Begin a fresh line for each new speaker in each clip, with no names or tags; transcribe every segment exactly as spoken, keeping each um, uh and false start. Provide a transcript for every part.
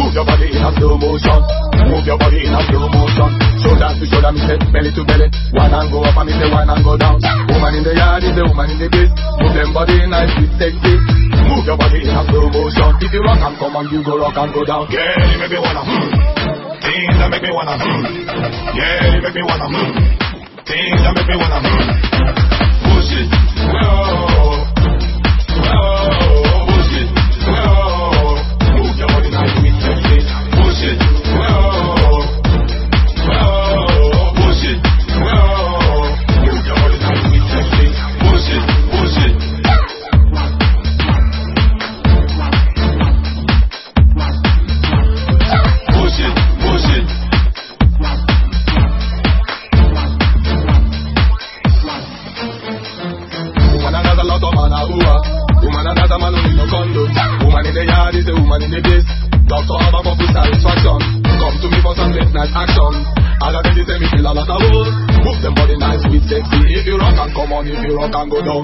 Move your body in a slow motion. Move your body in a slow motion. Shoulder to shoulder, me say belly to belly. One and go up and me say one and go down. Woman in the yard is the woman in the place. Move them body nice with sexy. Move your body in a slow motion. If you rock and come and you go rock and go down.
Girl, you make me wanna hmm. Things that make me wanna hmm. Yeah, you make me wanna hmm. Things that make me wanna hmm. Push it, whoa, whoa, push it, whoa. Move your body nice with sexy. Push it, whoa, whoa, push it, whoa. Move your body nice with sexy. Push it, push it. Push it, push it. Woman another lot of man a hooah. Woman another man who need no condom. Woman in the yard is a woman in the place. Doctor have a couple satisfaction. Come to me for some late night action. All of them say me feel a lot of hoes. Move them body nice with sexy. If you rock and come on, if you rock and go down.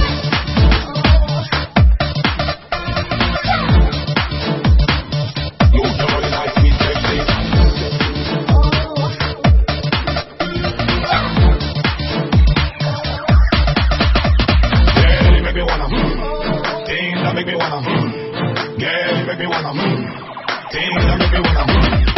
Move your body nice with sexy. Girl, you make me wanna hmm. Things that make me wanna hmm. Girl, you make me wanna hmm. Things that make me wanna hmm.